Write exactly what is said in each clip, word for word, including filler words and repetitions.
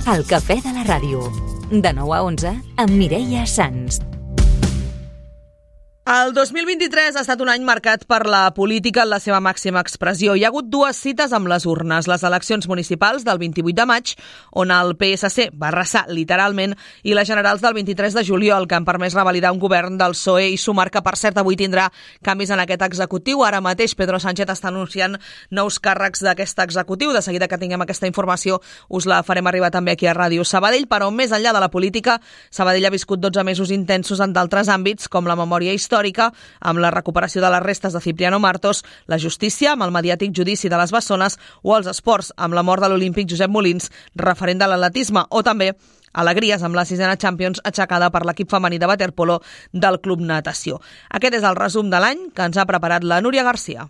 El cafè de la ràdio. De nou a onze, amb Mireia Sans. El dos mil vint-i-tres ha estat un any marcat per la política en la seva màxima expressió. Hi ha hagut dues cites amb les urnes, les eleccions municipals del vint-i-vuit de maig, on el P S C va arrasar literalment, i les generals del vint-i-tres de juliol, que han permès revalidar un govern del P S O E i sumar, que per cert avui tindrà canvis en aquest executiu. Ara mateix Pedro Sánchez està anunciant nous càrrecs d'aquest executiu. De seguida que tinguem aquesta informació us la farem arribar també aquí a Ràdio Sabadell, però més enllà de la política, Sabadell ha viscut dotze mesos intensos en d'altres àmbits, com la memòria històrica, amb la recuperació de les restes de Cipriano Martos, la justícia, amb el mediàtic judici de les Bessones, o els esports, amb la mort de l'olímpic Josep Molins, referent de l'atletisme, o també alegries amb la sisena Champions aixecada per l'equip femení de waterpolo del Club Natació. Aquest és el resum de l'any que ens ha preparat la Núria Garcia.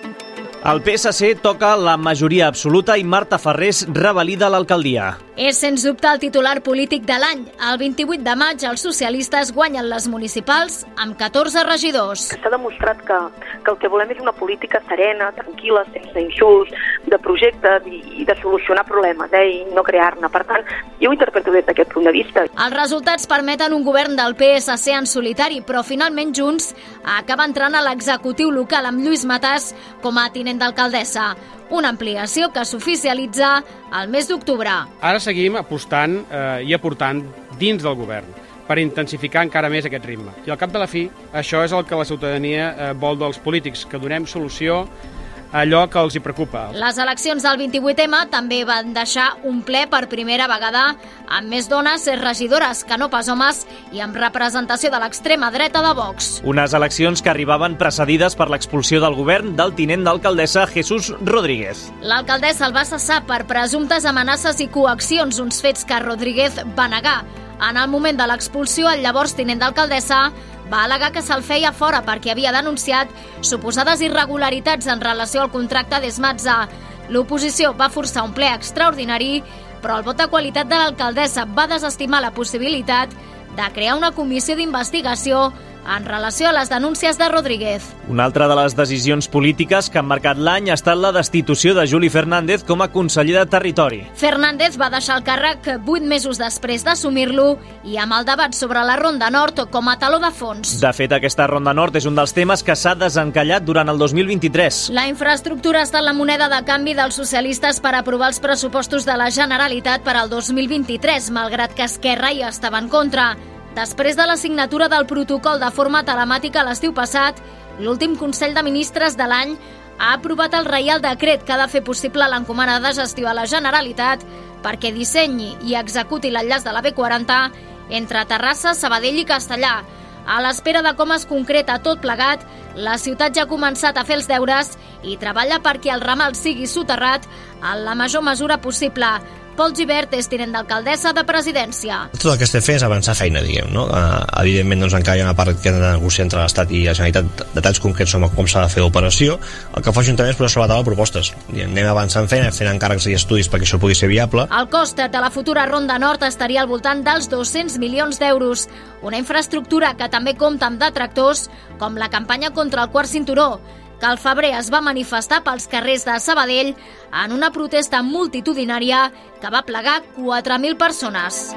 El P S C toca la majoria absoluta i Marta Farrés revalida l'alcaldia. És, sens dubte, el titular polític de l'any. El vint-i-vuit de maig els socialistes guanyen les municipals amb catorze regidors. S'ha demostrat que, que el que volem és una política serena, tranquil·la, sense insults, de projectes i, i de solucionar problemes, eh, i no crear-ne. Per tant, jo ho interpreto des d'aquest punt de vista. Els resultats permeten un govern del P S C en solitari, però finalment Junts acaba entrant a l'executiu local amb Lluís Matas com a tinent d'alcaldessa. Una ampliació que s'oficialitza al mes d'octubre. Ara seguim apostant eh, i aportant dins del govern per intensificar encara més aquest ritme. I al cap de la fi, això és el que la ciutadania eh, vol dels polítics, que donem solució a allò que els hi preocupa. Les eleccions del vint-i-vuit eme també van deixar un ple per primera vegada amb més dones regidores que no pas homes i amb representació de l'extrema dreta de Vox. Unes eleccions que arribaven precedides per l'expulsió del govern del tinent d'alcaldessa Jesús Rodríguez. L'alcaldessa el va cessar per presumptes amenaces i coaccions, uns fets que Rodríguez va negar. En el moment de l'expulsió, el llavors tinent d'alcaldessa va al·legar que se'l feia fora perquè havia denunciat suposades irregularitats en relació al contracte d'Esmatza. L'oposició va forçar un ple extraordinari, però el vot de qualitat de l'alcaldessa va desestimar la possibilitat de crear una comissió d'investigació en relació a les denúncies de Rodríguez. Una altra de les decisions polítiques que han marcat l'any ha estat la destitució de Juli Fernández com a conseller de Territori. Fernández va deixar el càrrec vuit mesos després d'assumir-lo i amb el debat sobre la Ronda Nord com a taló de fons. De fet, aquesta Ronda Nord és un dels temes que s'ha desencallat durant el dos mil vint-i-tres. La infraestructura ha estat la moneda de canvi dels socialistes per aprovar els pressupostos de la Generalitat per al dos mil vint-i-tres, malgrat que Esquerra hi estava en contra. Després de la signatura del protocol de forma telemàtica l'estiu passat, l'últim Consell de Ministres de l'any ha aprovat el Reial Decret que ha de fer possible l'encomana de gestió a la Generalitat perquè dissenyi i executi l'enllaç de la be quaranta entre Terrassa, Sabadell i Castellà. A l'espera de com es concreta tot plegat, la ciutat ja ha començat a fer els deures i treballa perquè el ramal sigui soterrat en la major mesura possible. Pol Gibert és tinent d'alcaldessa de Presidència. Tot el que estem fent és avançar feina, diguem, no? Uh, evidentment, doncs, encara hi ha una part que hem de negociar entre l'Estat i la Generalitat detalls concrets sobre com s'ha de fer l'operació. El que fa l'Ajuntament és posar sobre la taula propostes. Diguem, anem avançant feina, fent encàrrecs i estudis perquè això pugui ser viable. El cost de la futura Ronda Nord estaria al voltant dels dos-cents milions d'euros. Una infraestructura que també compta amb detractors, com la campanya contra el quart cinturó, que al febrer es va manifestar pels carrers de Sabadell en una protesta multitudinària que va plegar quatre mil persones.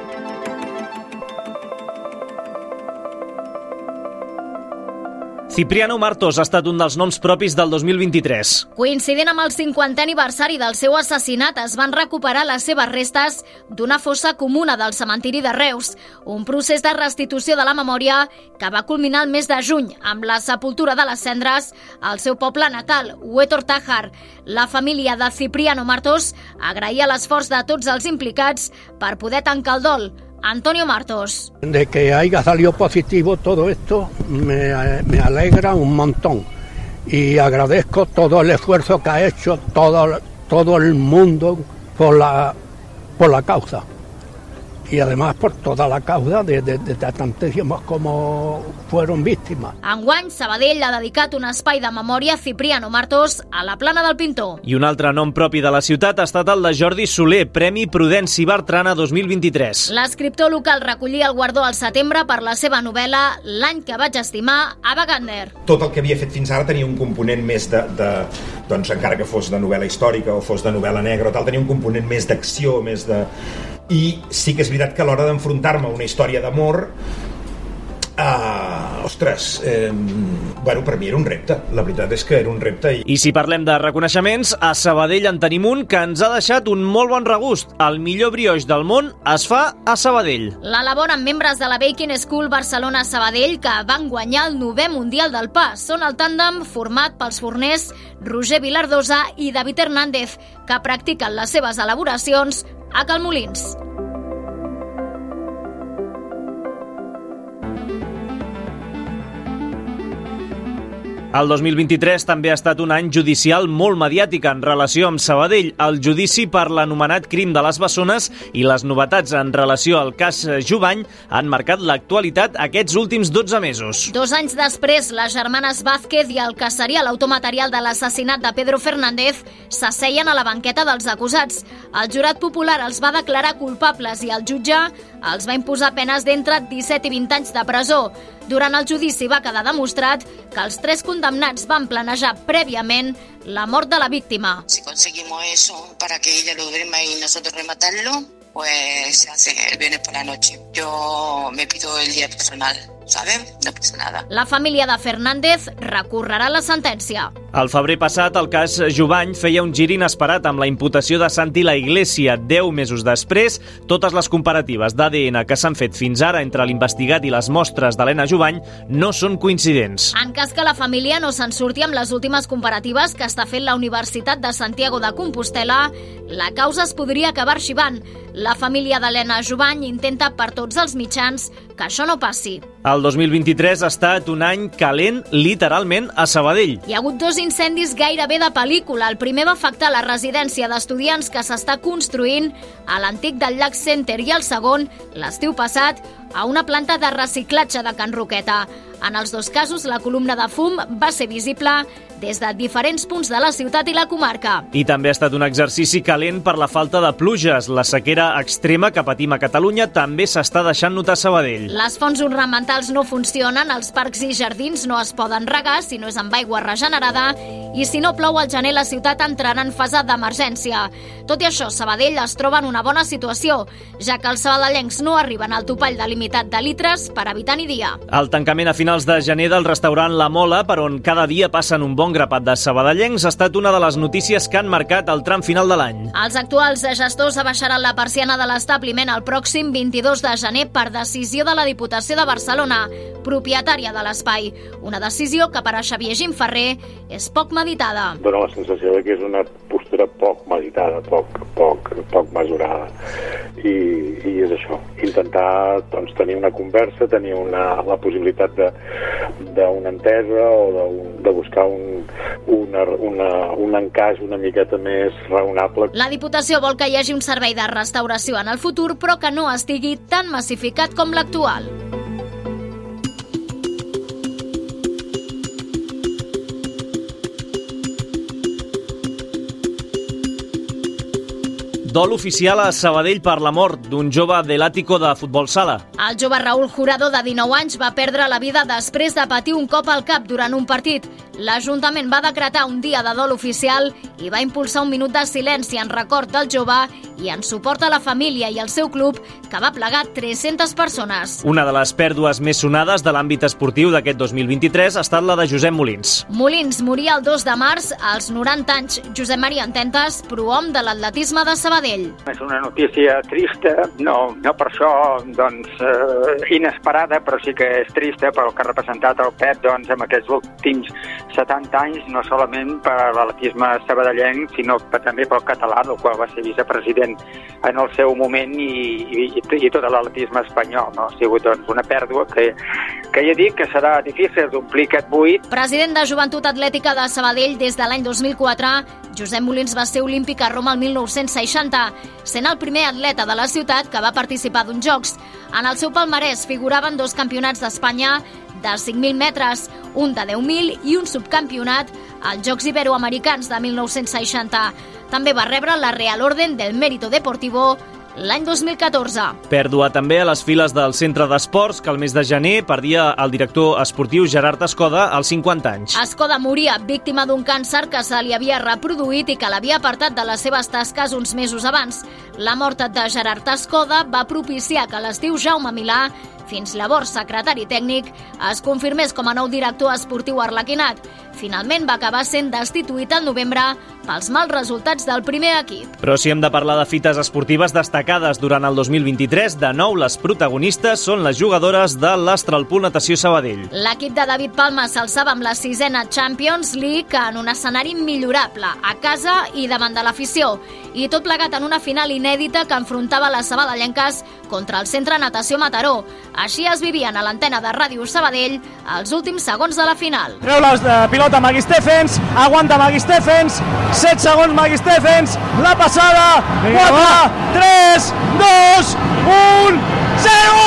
Cipriano Martos ha estat un dels noms propis del dos mil vint-i-tres. Coincidint amb el cinquantè aniversari del seu assassinat, es van recuperar les seves restes d'una fossa comuna del cementiri de Reus, un procés de restitució de la memòria que va culminar el mes de juny amb la sepultura de les cendres al seu poble natal, Huétor Tájar. La família de Cipriano Martos agraïa l'esforç de tots els implicats per poder tancar el dol. Antonio Martos. De que haya salido positivo todo esto me, me alegra un montón y agradezco todo el esfuerzo que ha hecho todo, todo el mundo por la, por la causa y además por toda la causa de, de, de, de tantísimos como fueron víctimas. Enguany, Sabadell ha dedicat un espai de memòria a Cipriano Martos a la Plana del Pintor. I un altre nom propi de la ciutat ha estat el de Jordi Soler, Premi Prudenci Bertrana dos mil vint-i-tres. L'escriptor local recollia el guardó al setembre per la seva novel·la L'any que vaig estimar, Ava Gardner. Tot el que havia fet fins ara tenia un component més de, de doncs encara que fos de novel·la històrica o fos de novel·la negra o tal, tenia un component més d'acció, més de i sí que és veritat que a l'hora d'enfrontar-me a una història d'amor, Uh, ostres, eh, bueno, per mi era un repte. La veritat és que era un repte. I... I si parlem de reconeixements, a Sabadell en tenim un que ens ha deixat un molt bon regust. El millor brioix del món es fa a Sabadell. L'elaboren membres de la Baking School Barcelona-Sabadell, que van guanyar el novè Mundial del Pa. Són el tàndem format pels forners Roger Vilardosa i David Hernández, que practiquen les seves elaboracions a Cal Molins. El dos mil vint-i-tres també ha estat un any judicial molt mediàtic en relació amb Sabadell. El judici per l'anomenat crim de les bessones i les novetats en relació al cas Jubany han marcat l'actualitat aquests últims dotze mesos. Dos anys després, les germanes Vázquez i el que seria l'autor material de l'assassinat de Pedro Fernández s'asseien a la banqueta dels acusats. El jurat popular els va declarar culpables i el jutge els va imposar penes d'entre disset i vint anys de presó. Durant el judici va quedar demostrat que els tres condemnats van planejar prèviament la mort de la víctima. Si conseguimos eso para que ella lo duerma y nosotros rematarlo, pues se hace el viernes por la noche. Yo me pido el día personal, ¿sabes? No pasa nada. La família de Fernández recorrerà la sentència. Al febrer passat, el cas Jubany feia un gir inesperat amb la imputació de Santi La Iglesia. Deu mesos després, totes les comparatives d'A D N que s'han fet fins ara entre l'investigat i les mostres d'Helena Jubany no són coincidents. En cas que la família no se'n surti amb les últimes comparatives que està fent la Universitat de Santiago de Compostela, la causa es podria acabar arxivant. La família d'Helena Jubany intenta per tots els mitjans que això no passi. El dos mil vint-i-tres ha estat un any calent, literalment, a Sabadell. Hi ha hagut dos incendis gairebé de pel·lícula. El primer va afectar la residència d'estudiants que s'està construint a l'antic del Llac Center i el segon, l'estiu passat, a una planta de reciclatge de Can Roqueta. En els dos casos, la columna de fum va ser visible des de diferents punts de la ciutat i la comarca. I també ha estat un exercici calent per la falta de pluges. La sequera extrema que patim a Catalunya també s'està deixant notar a Sabadell. Les fonts ornamentals no funcionen, els parcs i jardins no es poden regar si no és amb aigua regenerada i si no plou al gener la ciutat entrarà en fase d'emergència. Tot i això, Sabadell es troba en una bona situació, ja que els sabadellencs no arriben al topall delimitat de litres per habitant i dia. El tancament a finals de gener del restaurant La Mola, per on cada dia passen un bon grapat de sabadellencs, ha estat una de les notícies que han marcat el tram final de l'any. Els actuals gestors abaixaran la persiana de l'establiment el pròxim vint-i-dos de gener per decisió de la Diputació de Barcelona, propietària de l'espai. Una decisió que per a Xavier Gimferrer és poc meditada. Dóna la sensació de que és una postura poc meditada, poc, poc, poc mesurada. I, i és això, intentar doncs, tenir una conversa, tenir una, la possibilitat de d'una entesa o de, un, de buscar un, una, una, un encaix una miqueta més raonable. La Diputació vol que hi hagi un servei de restauració en el futur, però que no estigui tan massificat com l'actual. Dol oficial a Sabadell per la mort d'un jove de l'Àtico de futbol sala. El jove Raúl Jurado, de dinou anys, va perdre la vida després de patir un cop al cap durant un partit. L'Ajuntament va decretar un dia de dol oficial i va impulsar un minut de silenci en record del jove i en suport a la família i al seu club, que va plegar tres-centes persones. Una de les pèrdues més sonades de l'àmbit esportiu d'aquest dos mil vint-i-tres ha estat la de Josep Molins. Molins moria el dos de març als noranta anys. Josep Maria Ententes, prohom de l'atletisme de Sabadell. És una notícia trista, no, no per això doncs, eh, inesperada, però sí que és trista pel que ha representat el Pep doncs, en aquests últims setanta anys, no solament per l'atletisme sabadellenc, sinó també pel català, del qual va ser vicepresident en el seu moment i, i, i tot l'atletisme espanyol. No? Ha sigut doncs, una pèrdua que, que ja dic que serà difícil d'omplir aquest buit. President de Joventut Atlètica de Sabadell des de l'any dos mil quatre, Josep Molins va ser olímpic a Roma el mil nou-cents seixanta, sent el primer atleta de la ciutat que va participar d'uns Jocs. En el seu palmarès figuraven dos campionats d'Espanya de cinc mil metres, un de deu mil i un subcampionat als Jocs Iberoamericans de mil nou-cents seixanta. També va rebre la Real Orden del Mérito Deportivo l'any dos mil catorze. Pèrdua també a les files del Centre d'Esports, que el mes de gener perdia el director esportiu Gerard Escoda als cinquanta anys. Escoda moria víctima d'un càncer que se li havia reproduït i que l'havia apartat de les seves tasques uns mesos abans. La mort de Gerard Escoda va propiciar que l'estiu Jaume Milà, fins llavors secretari tècnic, es confirmés com a nou director esportiu arlequinat. Finalment va acabar sent destituït al novembre pels mals resultats del primer equip. Però si hem de parlar de fites esportives destacades durant el dos mil vint-i-tres, de nou les protagonistes són les jugadores de l'Astralpool Natació Sabadell. L'equip de David Palma s'alçava amb la sisena Champions League en un escenari millorable, a casa i davant de l'afició. I tot plegat en una final inèdita que enfrontava les sabadellenques contra el Centre Natació Mataró. Així es vivien a l'antena de Ràdio Sabadell els últims segons de la final. Treu la pilota Magui Stephens, aguanta Magui Stephens, set segons Magui Stephens, la passada, quatre, tres, dos, un, zero!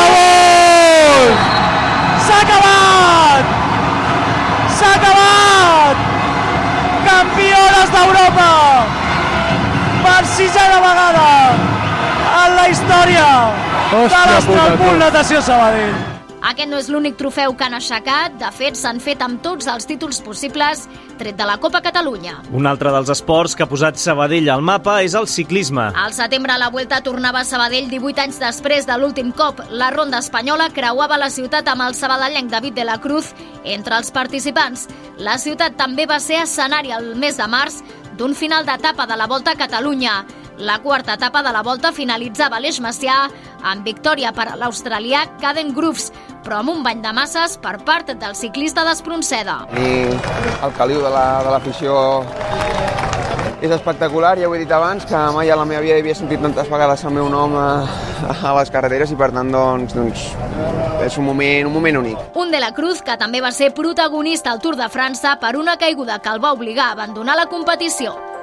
S'ha acabat! S'ha acabat! Campiones d'Europa! Per sisena vegada en la història de l'Astralpool Natació Sabadell. Aquest no és l'únic trofeu que han aixecat. De fet, s'han fet amb tots els títols possibles, tret de la Copa Catalunya. Un altre dels esports que ha posat Sabadell al mapa és el ciclisme. Al setembre, la Vuelta tornava a Sabadell divuit anys després de l'últim cop. La ronda espanyola creuava la ciutat amb el sabadellenc David de la Cruz entre els participants. La ciutat també va ser escenari el mes de març d'un final d'etapa de la Volta a Catalunya. La quarta etapa de la Volta finalitzava a l'Eix Macià amb victòria per a l'australià Caden Groves, però amb un bany de masses per part del ciclista d'Espronceda. I el caliu de l'afició la, és espectacular, ja ho he dit abans, que mai a la meva vida havia sentit tantes vegades el meu nom a, a les carreteres i per tant doncs, doncs és un moment, un moment únic. Un de la Cruz que també va ser protagonista al Tour de França per una caiguda que el va obligar a abandonar la competició.